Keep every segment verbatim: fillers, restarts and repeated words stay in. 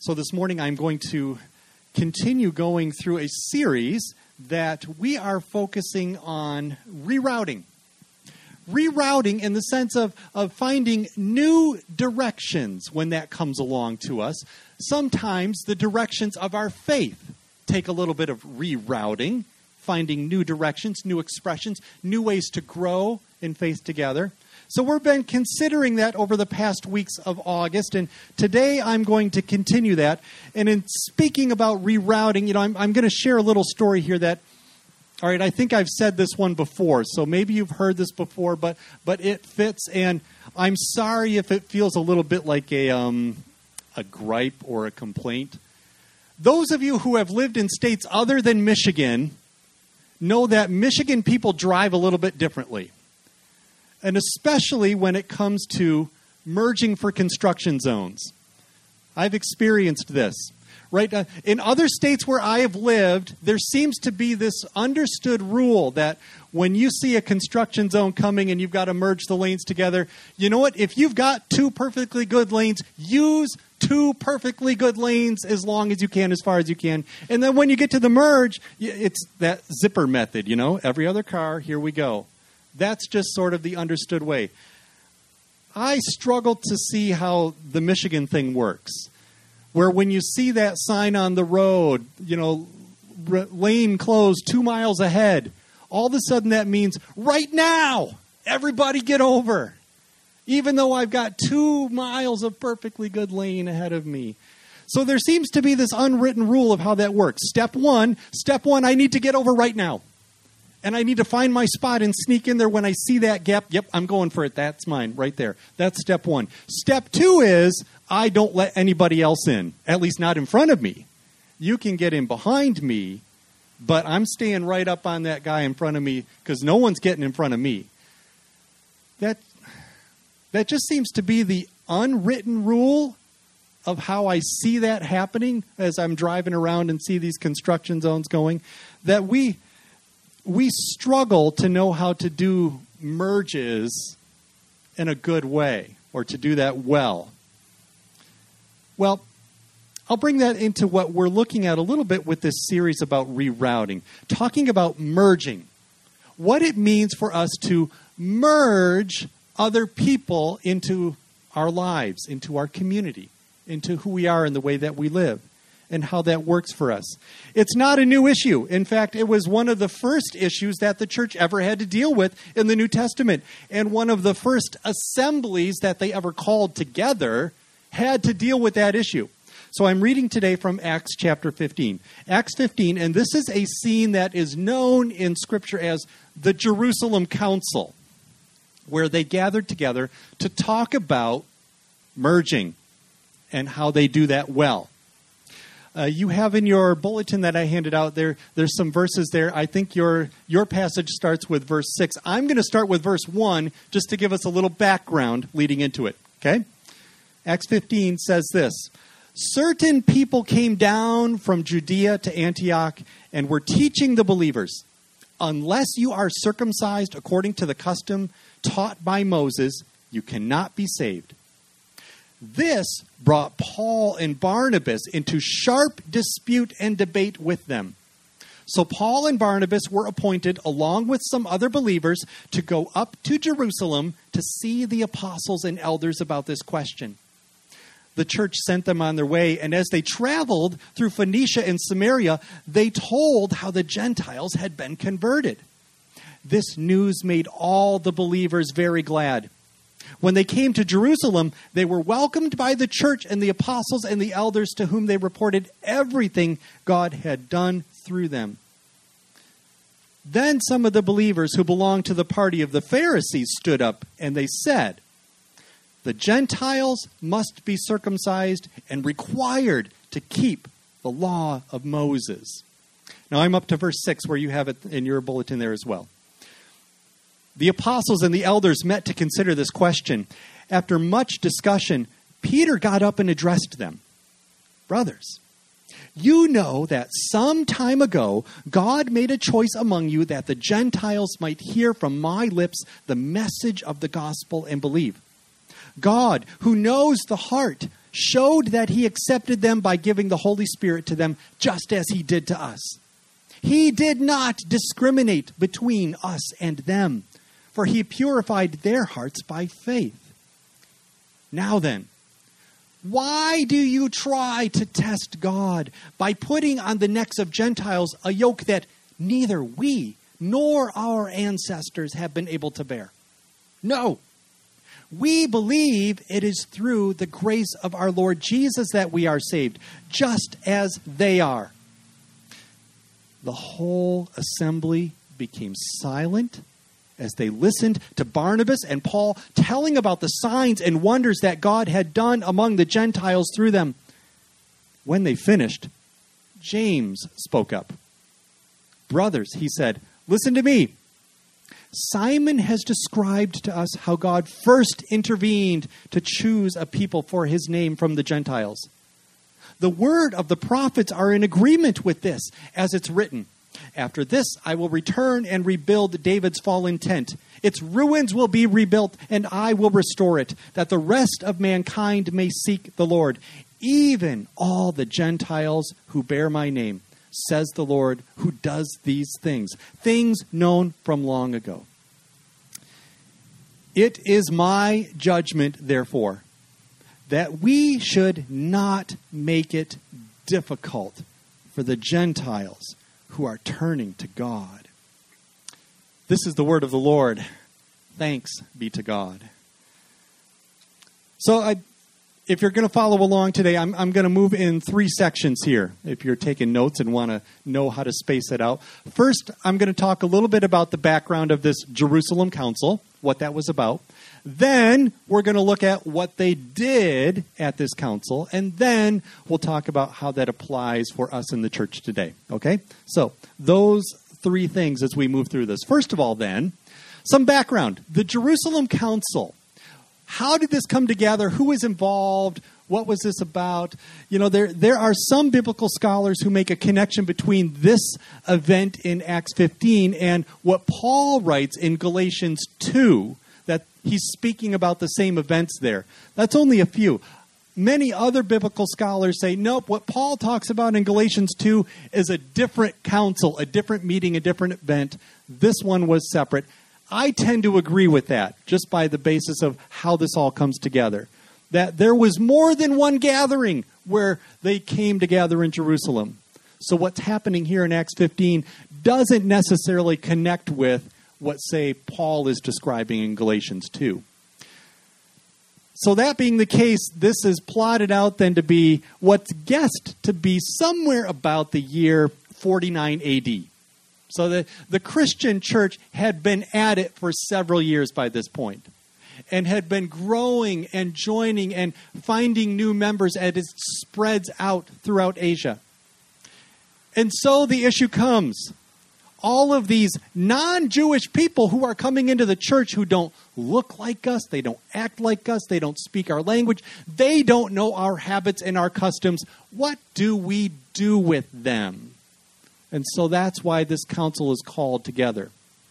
So this morning I'm going to continue going through a series that we are focusing on rerouting. Rerouting in the sense of, of finding new directions when that comes along to us. Sometimes the directions of our faith take a little bit of rerouting, finding new directions, new expressions, new ways to grow in faith together. So we've been considering that over the past weeks of August, and today I'm going to continue that. And in speaking about rerouting, you know, I'm, I'm going to share a little story here that, all right, I think I've said this one before, so maybe you've heard this before, but but it fits, and I'm sorry if it feels a little bit like a um, a gripe or a complaint. Those of you who have lived in states other than Michigan know that Michigan people drive a little bit differently. And especially when it comes to merging for construction zones. I've experienced this. Right? Uh, in other states where I have lived, there seems to be this understood rule that when you see a construction zone coming and you've got to merge the lanes together, you know what? If you've got two perfectly good lanes, use two perfectly good lanes as long as you can, as far as you can. And then when you get to the merge, it's that zipper method, you know? Every other car, here we go. That's just sort of the understood way. I struggle to see how the Michigan thing works, where when you see that sign on the road, you know, r- lane closed two miles ahead, all of a sudden that means right now, everybody get over, even though I've got two miles of perfectly good lane ahead of me. So there seems to be this unwritten rule of how that works. Step one, step one, I need to get over right now. And I need to find my spot and sneak in there when I see that gap. Yep, I'm going for it. That's mine right there. That's step one. Step two is I don't let anybody else in, at least not in front of me. You can get in behind me, but I'm staying right up on that guy in front of me because no one's getting in front of me. That, that just seems to be the unwritten rule of how I see that happening as I'm driving around and see these construction zones going, that we... We struggle to know how to do merges in a good way or to do that well. Well, I'll bring that into what we're looking at a little bit with this series about rerouting, talking about merging, what it means for us to merge other people into our lives, into our community, into who we are and the way that we live, and how that works for us. It's not a new issue. In fact, it was one of the first issues that the church ever had to deal with in the New Testament. And one of the first assemblies that they ever called together had to deal with that issue. So I'm reading today from Acts chapter fifteen. Acts fifteen, and this is a scene that is known in Scripture as the Jerusalem Council, where they gathered together to talk about merging and how they do that well. Uh, you have in your bulletin that I handed out there, there's some verses there. I think your your passage starts with verse six. I'm going to start with verse one just to give us a little background leading into it, okay? Acts fifteen says this: certain people came down from Judea to Antioch and were teaching the believers, unless you are circumcised according to the custom taught by Moses, you cannot be saved. This brought Paul and Barnabas into sharp dispute and debate with them. So Paul and Barnabas were appointed, along with some other believers, to go up to Jerusalem to see the apostles and elders about this question. The church sent them on their way, and as they traveled through Phoenicia and Samaria, they told how the Gentiles had been converted. This news made all the believers very glad. When they came to Jerusalem, they were welcomed by the church and the apostles and the elders, to whom they reported everything God had done through them. Then some of the believers who belonged to the party of the Pharisees stood up, and they said, the Gentiles must be circumcised and required to keep the law of Moses. Now I'm up to verse six, where you have it in your bulletin there as well. The apostles and the elders met to consider this question. After much discussion, Peter got up and addressed them. Brothers, you know that some time ago, God made a choice among you that the Gentiles might hear from my lips the message of the gospel and believe. God, who knows the heart, showed that he accepted them by giving the Holy Spirit to them, just as he did to us. He did not discriminate between us and them, for he purified their hearts by faith. Now then, why do you try to test God by putting on the necks of Gentiles a yoke that neither we nor our ancestors have been able to bear? No. We believe it is through the grace of our Lord Jesus that we are saved, just as they are. The whole assembly became silent as they listened to Barnabas and Paul telling about the signs and wonders that God had done among the Gentiles through them. When they finished, James spoke up. Brothers, he said, listen to me. Simon has described to us how God first intervened to choose a people for his name from the Gentiles. The word of the prophets are in agreement with this, as it's written. After this, I will return and rebuild David's fallen tent. Its ruins will be rebuilt, and I will restore it, that the rest of mankind may seek the Lord, even all the Gentiles who bear my name, says the Lord, who does these things, things known from long ago. It is my judgment, therefore, that we should not make it difficult for the Gentiles who are turning to God. This is the word of the Lord. Thanks be to God. So I, if you're going to follow along today, I'm, I'm going to move in three sections here, if you're taking notes and want to know how to space it out. First, I'm going to talk a little bit about the background of this Jerusalem Council, what that was about. Then we're going to look at what they did at this council, and then we'll talk about how that applies for us in the church today. Okay? So those three things as we move through this. First of all, then, some background. The Jerusalem Council. How did this come together? Who was involved? What was this about? You know, there there are some biblical scholars who make a connection between this event in Acts fifteen and what Paul writes in Galatians two, that he's speaking about the same events there. That's only a few. Many other biblical scholars say, nope, what Paul talks about in Galatians two is a different council, a different meeting, a different event. This one was separate. I tend to agree with that, just by the basis of how this all comes together. That there was more than one gathering where they came together in Jerusalem. So what's happening here in Acts fifteen doesn't necessarily connect with what, say, Paul is describing in Galatians two. So that being the case, this is plotted out then to be what's guessed to be somewhere about the year forty-nine A D. So the, the Christian church had been at it for several years by this point, and had been growing and joining and finding new members as it spreads out throughout Asia. And so the issue comes. All of these non-Jewish people who are coming into the church who don't look like us, they don't act like us, they don't speak our language, they don't know our habits and our customs. What do we do with them? And so that's why this council is called together.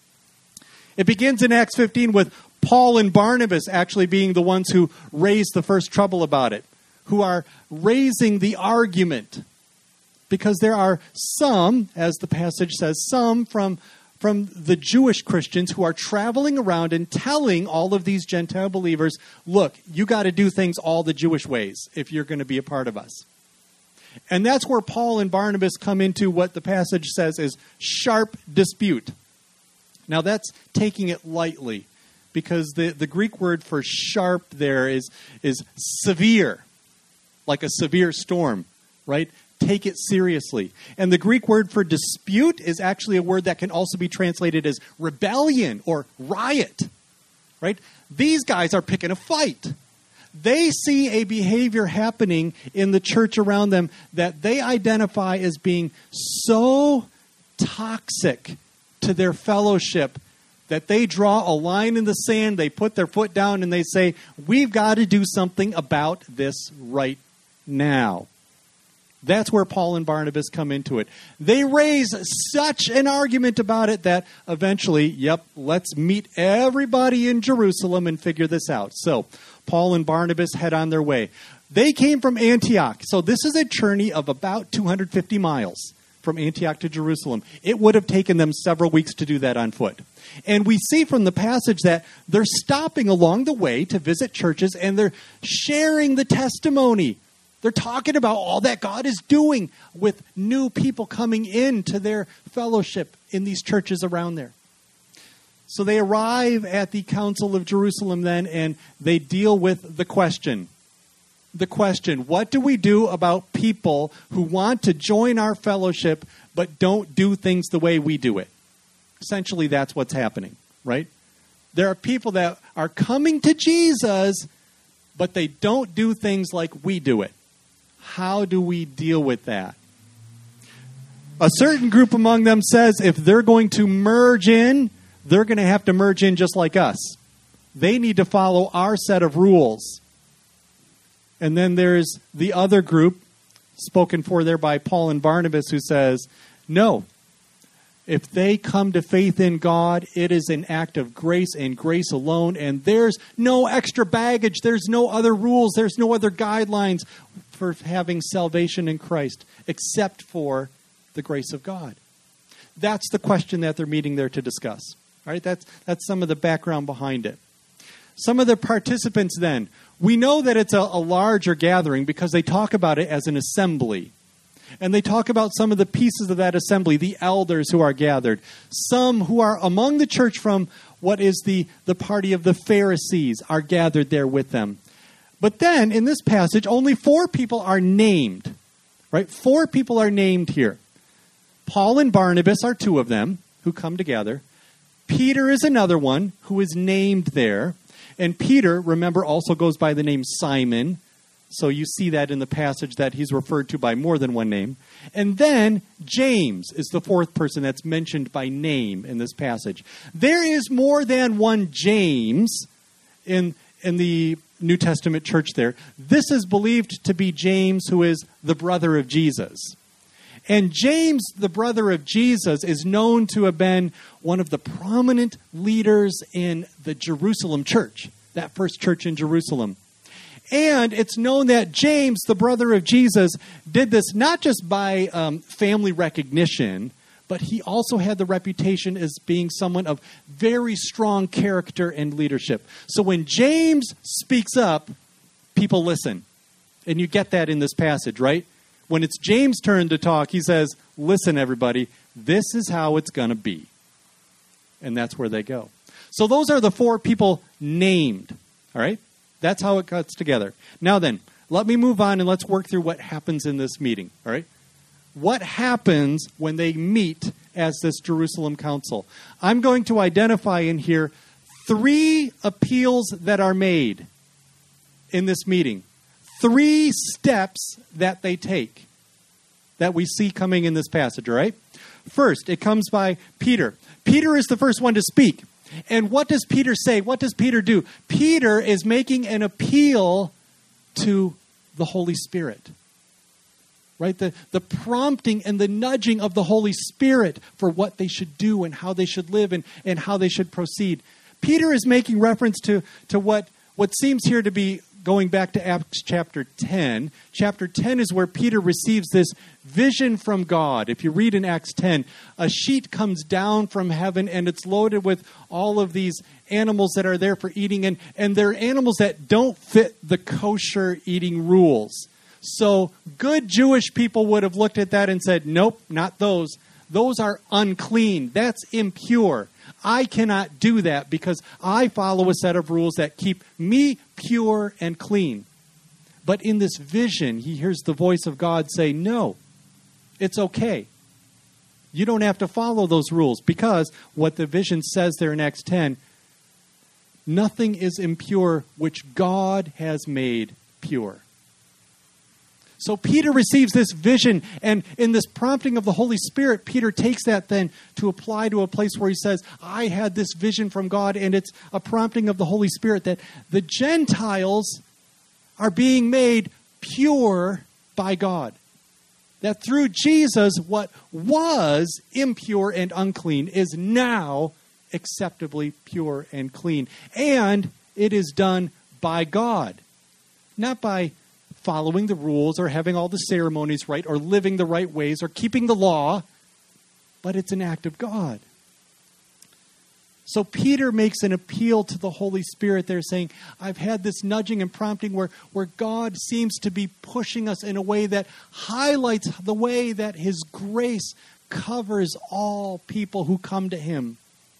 It begins in Acts fifteen with Paul and Barnabas actually being the ones who raised the first trouble about it, who are raising the argument. Because there are some, as the passage says, some from, from the Jewish Christians who are traveling around and telling all of these Gentile believers, look, you got to do things all the Jewish ways if you're going to be a part of us. And that's where Paul and Barnabas come into what the passage says is sharp dispute. Now that's taking it lightly, because the, the Greek word for sharp there is, is severe, like a severe storm, right? Take it seriously. And the Greek word for dispute is actually a word that can also be translated as rebellion or riot, right? These guys are picking a fight. They see a behavior happening in the church around them that they identify as being so toxic to their fellowship that they draw a line in the sand, they put their foot down, and they say, we've got to do something about this right now. That's where Paul and Barnabas come into it. They raise such an argument about it that eventually, yep, let's meet everybody in Jerusalem and figure this out. So Paul and Barnabas head on their way. They came from Antioch. So this is a journey of about two hundred fifty miles from Antioch to Jerusalem. It would have taken them several weeks to do that on foot. And we see from the passage that they're stopping along the way to visit churches, and they're sharing the testimony. They're talking about all that God is doing with new people coming into their fellowship in these churches around there. So they arrive at the Council of Jerusalem then, and they deal with the question. The question, what do we do about people who want to join our fellowship but don't do things the way we do it? Essentially, that's what's happening, right? There are people that are coming to Jesus, but they don't do things like we do it. How do we deal with that? A certain group among them says if they're going to merge in, they're going to have to merge in just like us. They need to follow our set of rules. And then there's the other group, spoken for there by Paul and Barnabas, who says, no, if they come to faith in God, it is an act of grace and grace alone, and there's no extra baggage, there's no other rules, there's no other guidelines for having salvation in Christ, except for the grace of God. That's the question that they're meeting there to discuss. All right, that's, that's some of the background behind it. Some of the participants then, we know that it's a, a larger gathering because they talk about it as an assembly. And they talk about some of the pieces of that assembly, the elders who are gathered. Some who are among the church from what is the, the party of the Pharisees are gathered there with them. But then, in this passage, only four people are named. Right? Four people are named here. Paul and Barnabas are two of them who come together. Peter is another one who is named there. And Peter, remember, also goes by the name Simon. So you see that in the passage that he's referred to by more than one name. And then James is the fourth person that's mentioned by name in this passage. There is more than one James in, in the New Testament church there. This is believed to be James, who is the brother of Jesus. And James, the brother of Jesus, is known to have been one of the prominent leaders in the Jerusalem church, that first church in Jerusalem. And it's known that James, the brother of Jesus, did this not just by um, family recognition, but he also had the reputation as being someone of very strong character and leadership. So when James speaks up, people listen. And you get that in this passage, right? When it's James' turn to talk, he says, listen, everybody, this is how it's going to be. And that's where they go. So those are the four people named, all right? That's how it cuts together. Now then, let me move on and let's work through what happens in this meeting, all right? What happens when they meet as this Jerusalem council? I'm going to identify in here three appeals that are made in this meeting. Three steps that they take that we see coming in this passage, all right? First, it comes by Peter. Peter is the first one to speak. And what does Peter say? What does Peter do? Peter is making an appeal to the Holy Spirit. Right? The, the prompting and the nudging of the Holy Spirit for what they should do and how they should live and, and how they should proceed. Peter is making reference to, to what, what seems here to be going back to Acts chapter ten. Chapter ten is where Peter receives this vision from God. If you read in Acts ten, a sheet comes down from heaven and it's loaded with all of these animals that are there for eating. And, and they're animals that don't fit the kosher eating rules. So good Jewish people would have looked at that and said, nope, not those. Those are unclean. That's impure. I cannot do that because I follow a set of rules that keep me pure and clean. But in this vision, he hears the voice of God say, no, it's okay. You don't have to follow those rules because what the vision says there in Acts ten, nothing is impure which God has made pure. So Peter receives this vision, and in this prompting of the Holy Spirit, Peter takes that then to apply to a place where he says, I had this vision from God, and it's a prompting of the Holy Spirit that the Gentiles are being made pure by God. That through Jesus, what was impure and unclean is now acceptably pure and clean. And it is done by God, not by following the rules or having all the ceremonies right or living the right ways or keeping the law, but it's an act of God. So Peter makes an appeal to the Holy Spirit there, saying, I've had this nudging and prompting where, where God seems to be pushing us in a way that highlights the way that his grace covers all people who come to him.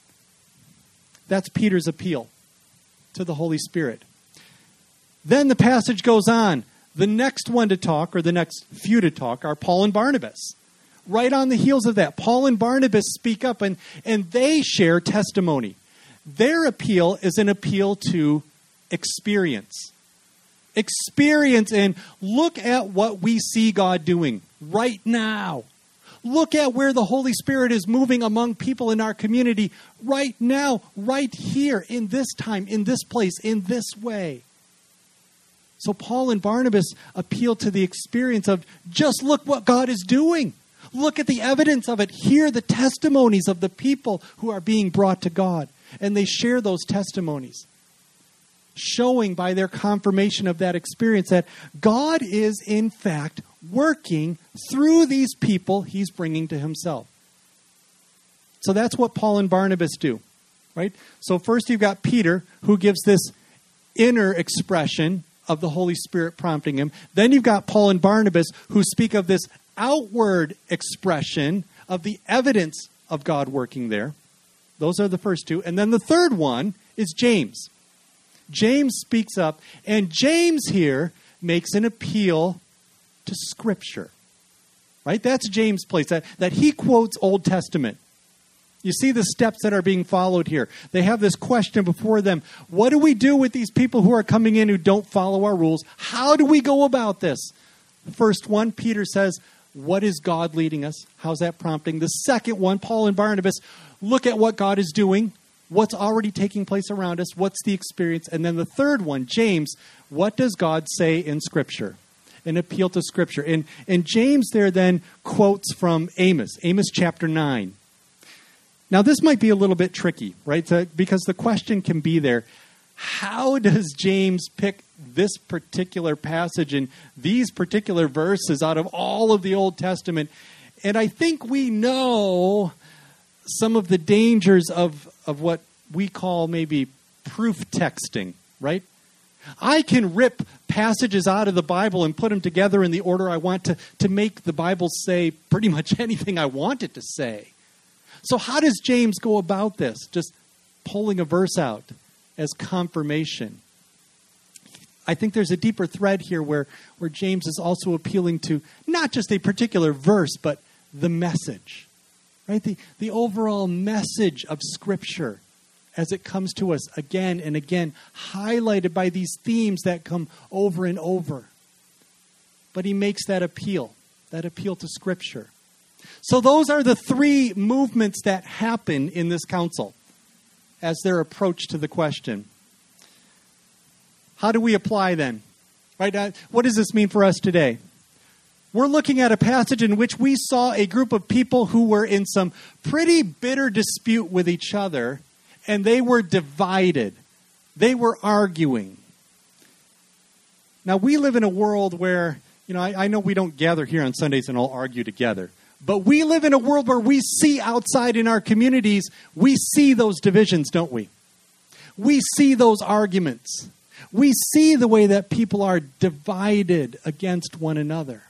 That's Peter's appeal to the Holy Spirit. Then the passage goes on. The next one to talk, or the next few to talk, are Paul and Barnabas. Right on the heels of that, Paul and Barnabas speak up and, and they share testimony. Their appeal is an appeal to experience. Experience and look at what we see God doing right now. Look at where the Holy Spirit is moving among people in our community right now, right here, in this time, in this place, in this way. So Paul and Barnabas appeal to the experience of just look what God is doing. Look at the evidence of it. Hear the testimonies of the people who are being brought to God. And they share those testimonies, showing by their confirmation of that experience that God is in fact working through these people he's bringing to himself. So that's what Paul and Barnabas do, right? So first you've got Peter, who gives this inner expression of the Holy Spirit prompting him. Then you've got Paul and Barnabas, who speak of this outward expression of the evidence of God working there. Those are the first two. And then the third one is James. James speaks up, and James here makes an appeal to Scripture. Right? That's James' place, that, that he quotes Old Testament. You see the steps that are being followed here. They have this question before them. What do we do with these people who are coming in who don't follow our rules? How do we go about this? The first one, Peter says, what is God leading us? How's that prompting? The second one, Paul and Barnabas, look at what God is doing. What's already taking place around us? What's the experience? And then the third one, James, what does God say in Scripture? An appeal to Scripture. And, and James there then quotes from Amos, Amos chapter nine. Now this might be a little bit tricky, right? So, because the question can be there, how does James pick this particular passage and these particular verses out of all of the Old Testament? And I think we know some of the dangers of, of what we call maybe proof texting, right? I can rip passages out of the Bible and put them together in the order I want to, to make the Bible say pretty much anything I want it to say. So how does James go about this? Just pulling a verse out as confirmation. I think there's a deeper thread here where, where James is also appealing to not just a particular verse, but the message, right? The, the overall message of Scripture as it comes to us again and again, highlighted by these themes that come over and over. But he makes that appeal, that appeal to Scripture. So those are the three movements that happen in this council as their approach to the question. How do we apply then? Right? Uh, what does this mean for us today? We're looking at a passage in which we saw a group of people who were in some pretty bitter dispute with each other, and they were divided. They were arguing. Now, we live in a world where, you know, I, I know we don't gather here on Sundays and all argue together. But we live in a world where we see outside in our communities, we see those divisions, don't we? We see those arguments. We see the way that people are divided against one another.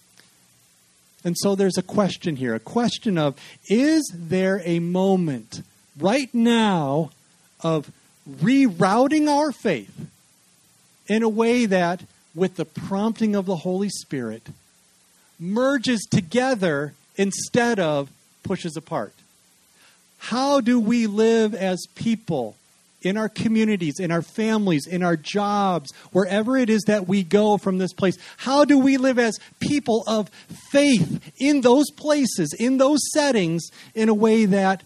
And so there's a question here, a question of, is there a moment right now of rerouting our faith in a way that, with the prompting of the Holy Spirit, merges together instead of pushes apart? How do we live as people in our communities, in our families, in our jobs, wherever it is that we go from this place? How do we live as people of faith in those places, in those settings, in a way that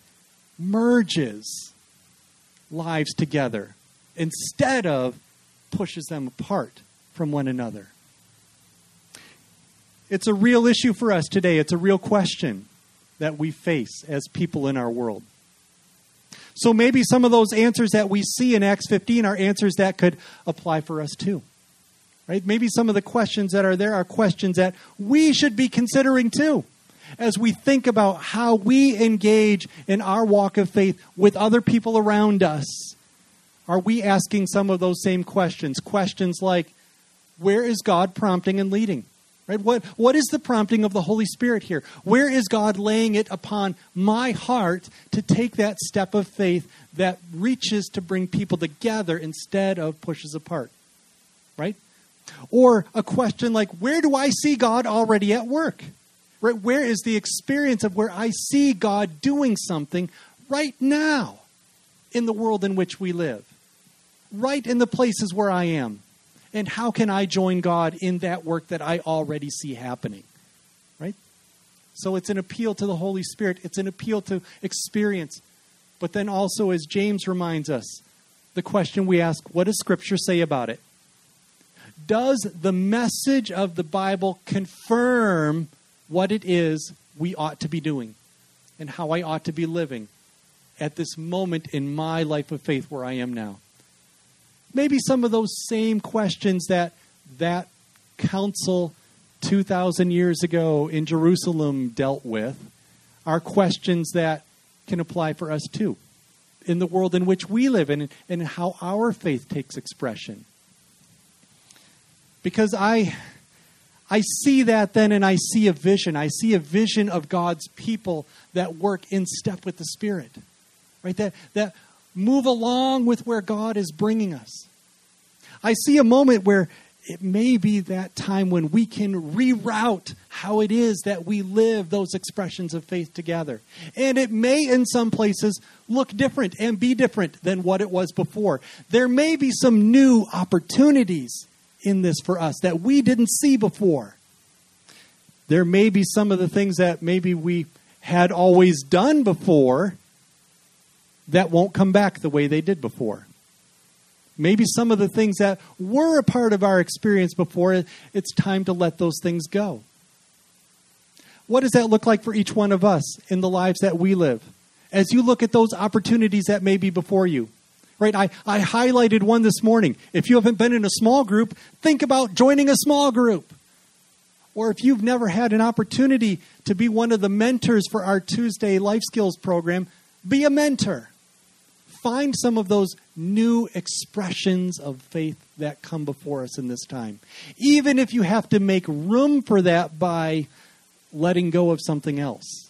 merges lives together instead of pushes them apart from one another? It's a real issue for us today. It's a real question that we face as people in our world. So maybe some of those answers that we see in Acts fifteen are answers that could apply for us too. Right? Maybe some of the questions that are there are questions that we should be considering too, as we think about how we engage in our walk of faith with other people around us. Are we asking some of those same questions? Questions like, where is God prompting and leading? Right? What, what is the prompting of the Holy Spirit here? Where is God laying it upon my heart to take that step of faith that reaches to bring people together instead of pushes apart? Right? Or a question like, where do I see God already at work? Right? Where is the experience of where I see God doing something right now in the world in which we live? Right in the places where I am. And how can I join God in that work that I already see happening? Right? So it's an appeal to the Holy Spirit. It's an appeal to experience. But then also, as James reminds us, the question we ask, what does Scripture say about it? Does the message of the Bible confirm what it is we ought to be doing and how I ought to be living at this moment in my life of faith where I am now? Maybe some of those same questions that that council two thousand years ago in Jerusalem dealt with are questions that can apply for us too in the world in which we live and, and how our faith takes expression. Because I, I see that then and I see a vision. I see a vision of God's people that work in step with the Spirit. Right? That, that move along with where God is bringing us. I see a moment where it may be that time when we can reroute how it is that we live those expressions of faith together. And it may, in some places, look different and be different than what it was before. There may be some new opportunities in this for us that we didn't see before. There may be some of the things that maybe we had always done before that won't come back the way they did before. Maybe some of the things that were a part of our experience before, it's time to let those things go. What does that look like for each one of us in the lives that we live? As you look at those opportunities that may be before you. Right? I, I highlighted one this morning. If you haven't been in a small group, think about joining a small group. Or if you've never had an opportunity to be one of the mentors for our Tuesday Life Skills program, be a mentor. Find some of those new expressions of faith that come before us in this time. Even if you have to make room for that by letting go of something else.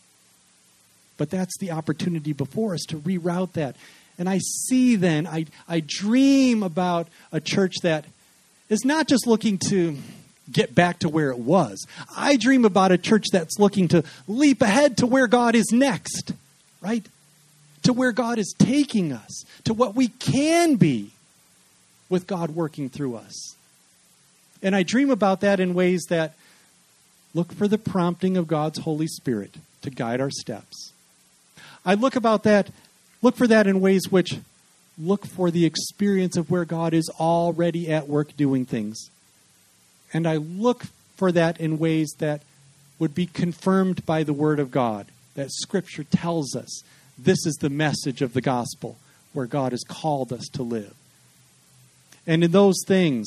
But that's the opportunity before us to reroute that. And I see then, I, I dream about a church that is not just looking to get back to where it was. I dream about a church that's looking to leap ahead to where God is next, right? To where God is taking us, to what we can be with God working through us. And I dream about that in ways that look for the prompting of God's Holy Spirit to guide our steps. I look about that, look for that in ways which look for the experience of where God is already at work doing things. And I look for that in ways that would be confirmed by the Word of God, that Scripture tells us this is the message of the gospel where God has called us to live. And in those things,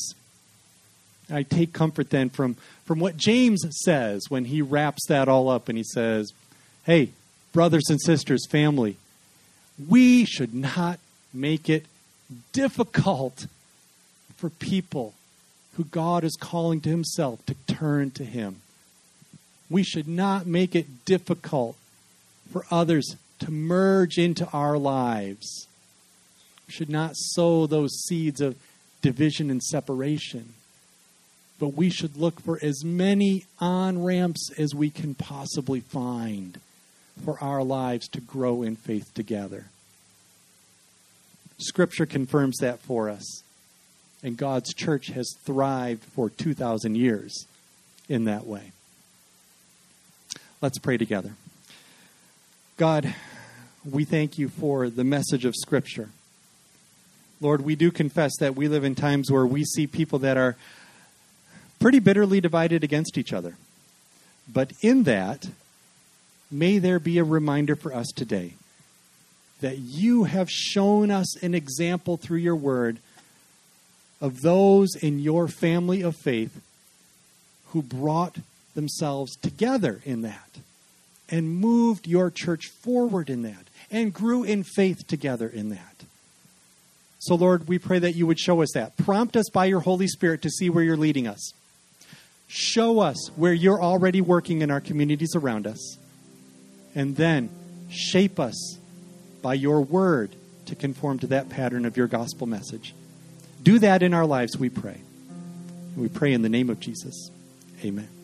I take comfort then from, from what James says when he wraps that all up and he says, hey, brothers and sisters, family, we should not make it difficult for people who God is calling to himself to turn to him. We should not make it difficult for others to merge into our lives. We should not sow those seeds of division and separation. But we should look for as many on-ramps as we can possibly find for our lives to grow in faith together. Scripture confirms that for us. And God's church has thrived for two thousand years in that way. Let's pray together. God, we thank you for the message of Scripture. Lord, we do confess that we live in times where we see people that are pretty bitterly divided against each other. But in that, may there be a reminder for us today that you have shown us an example through your word of those in your family of faith who brought themselves together in that and moved your church forward in that and grew in faith together in that. So, Lord, we pray that you would show us that. Prompt us by your Holy Spirit to see where you're leading us. Show us where you're already working in our communities around us. And then shape us by your word to conform to that pattern of your gospel message. Do that in our lives, we pray. We pray in the name of Jesus. Amen.